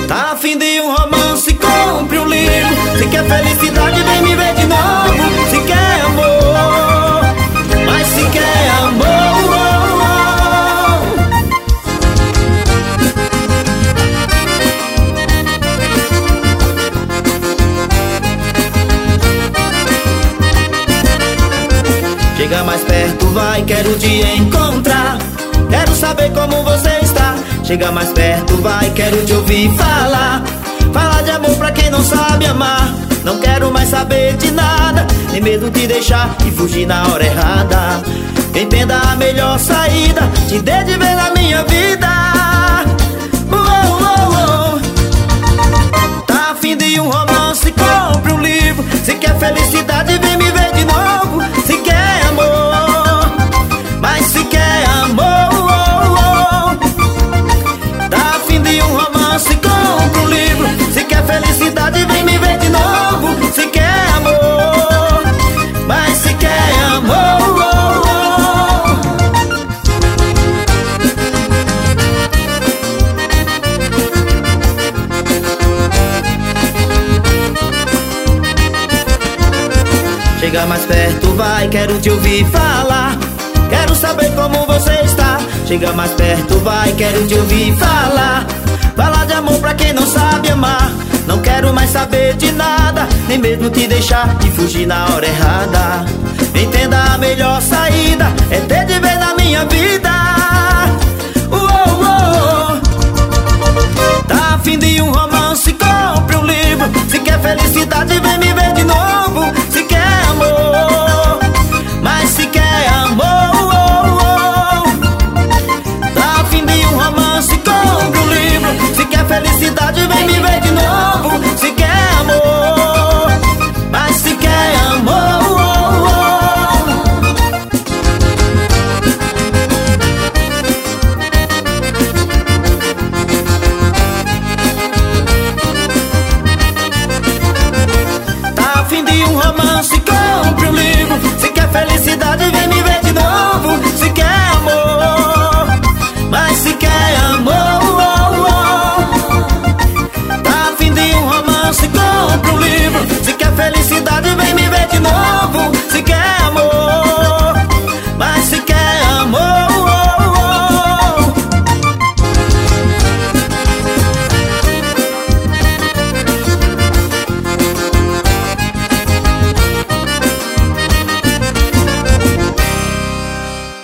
Tá a fim de um romance, compre um livro. Se quer felicidade, vem me ver de novo. Se quer amor, mas se quer amor, chega mais perto, vai, quero te encontrar. Quero saber como você está. Chega mais perto, vai, quero te ouvir falar. Falar de amor pra quem não sabe amar. Não quero mais saber de nada, nem medo de deixar e fugir na hora errada. Entenda a melhor saída, te dê de ver na minha vida. Tá a fim de um romance, compre um livro. Se quer felicidade, vem me ver de novo. Se quer amor, mas se quer amor. Tá a fim de um romance, compre um livro. Se quer felicidade, vem me ver de novo. Se quer amor, mas se quer amor. Chega mais perto, vai, quero te ouvir falar. Quero saber como você está. Chega mais perto, vai, quero te ouvir falar. Falar de amor pra quem não sabe amar. Não quero mais saber de nada, nem mesmo te deixar e fugir na hora errada. Entenda a melhor saída, é ter de ver na minha vida. Tá a fim de um romance, compre um livro. Se quer felicidade, vem me